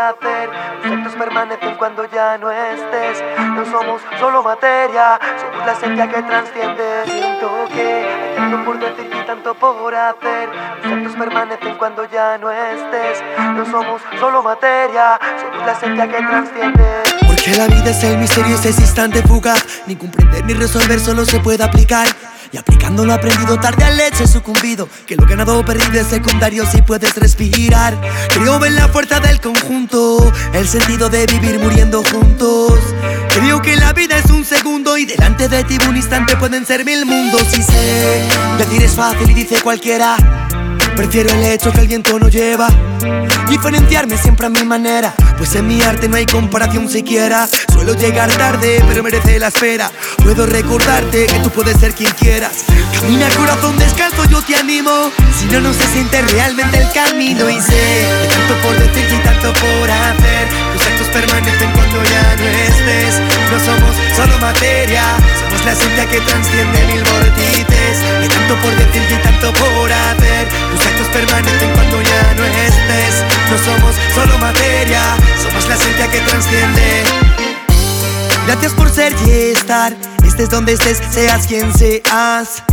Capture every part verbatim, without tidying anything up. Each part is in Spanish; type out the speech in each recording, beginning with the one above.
hacer. Los actos permanecen cuando ya no estés. No somos solo materia, somos la esencia que trasciende. Siento que hay tanto por decir y tanto por hacer. Los actos permanecen cuando ya no estés. No somos solo materia, somos la esencia que trasciende. Porque la vida es el misterio, es ese instante fugaz. Ni comprender ni resolver solo se puede aplicar. Y aplicando lo aprendido tarde al hecho he sucumbido. Que lo ganado o perdido es secundario si puedes respirar. Creo en la fuerza del conjunto, el sentido de vivir muriendo juntos. Creo que la vida es un segundo y delante de ti un instante pueden ser mil mundos. Y sé, decir es fácil y dice cualquiera. Prefiero el hecho que el viento no lleva. Diferenciarme siempre a mi manera, pues en mi arte no hay comparación siquiera. Suelo llegar tarde, pero merece la espera. Puedo recordarte que tú puedes ser quien quieras. Camina corazón descalzo, yo te animo. Si no, no se siente realmente el camino. Y sé que tanto por decir y tanto por hacer. Tus actos permanecen cuando ya no estés. No somos solo materia, somos la esencia que trasciende mil vórtices. Hay tanto por decir y tanto por hacer. Tus actos permanecen cuando ya no estés. No somos solo materia, somos la esencia que trasciende. Gracias por ser y estar, estés donde estés, seas quien seas.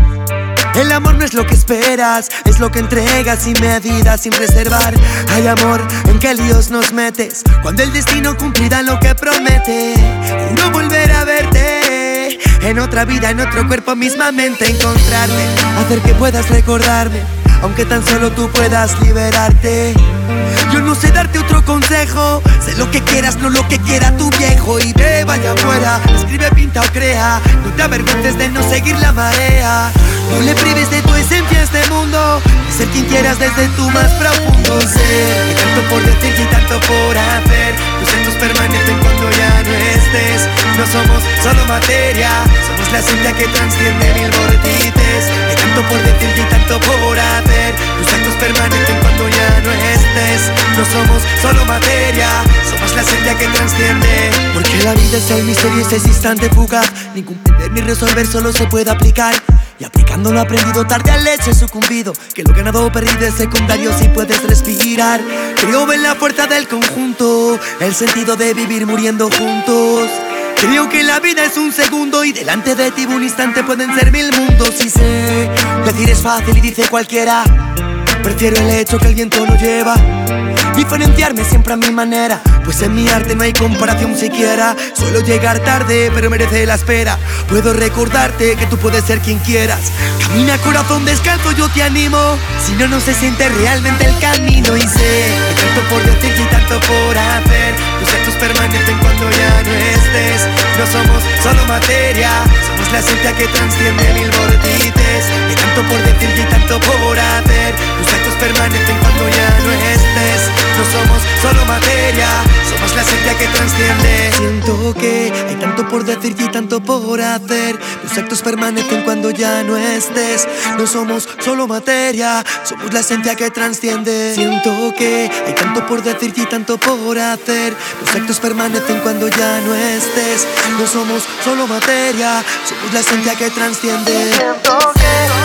El amor no es lo que esperas, es lo que entregas sin medida, sin reservar. Hay amor en que líos nos metes, cuando el destino cumplirá lo que promete. Juro volver a verte, en otra vida, en otro cuerpo, mismamente encontrarme. Hacer que puedas recordarme, aunque tan solo tú puedas liberarte. Yo no sé darte otro consejo, sé lo que quieras, no lo que quiera tu viejo. Y ve, vaya afuera, escribe, pinta o crea. No te avergüences de no seguir la marea. No le prives de tu esencia a este mundo, de ser quien quieras desde tu más profundo ser. Hay tanto por decir y tanto por hacer. Tus actos permanecen cuando ya no estés. No somos solo materia, somos la esencia que trasciende mil vórtices. Hay tanto por decir y tanto por hacer. Tus actos permanecen cuando ya no estés. No somos solo materia, somos la esencia que trasciende. Porque la vida es el misterio, es ese instante fugaz. Ni comprender ni resolver solo se puede aplicar. Y aplicando lo aprendido tarde al hecho he sucumbido. Que lo ganado o perdido es secundario si puedes respirar. Creo en la fuerza del conjunto, el sentido de vivir muriendo juntos. Creo que la vida es un segundo y delante de ti un instante pueden ser mil mundos. Y sé, decir es fácil y dice cualquiera. Prefiero el hecho que el viento no lleva. Diferenciarme siempre a mi manera, pues en mi arte no hay comparación siquiera. Suelo llegar tarde, pero merece la espera. Puedo recordarte que tú puedes ser quien quieras. Camina corazón descalzo, yo te animo. Si no, no se siente realmente el camino. Y sé, hay tanto por decir y tanto por hacer. Tus actos permanecen cuando ya no estés. No somos solo materia, somos la esencia que trasciende mil vórtices. Hay tanto por decir y tanto por hacer. Tus actos permanecen cuando ya no estés. No somos solo materia, somos la esencia que trasciende. Siento que hay tanto por decir y tanto por hacer. Tus actos permanecen cuando ya no estés. No somos solo materia, somos la esencia que trasciende. Siento que hay tanto por decir y tanto por hacer. Tus actos permanecen cuando ya no estés. No somos solo materia, somos la esencia que trasciende. Siento que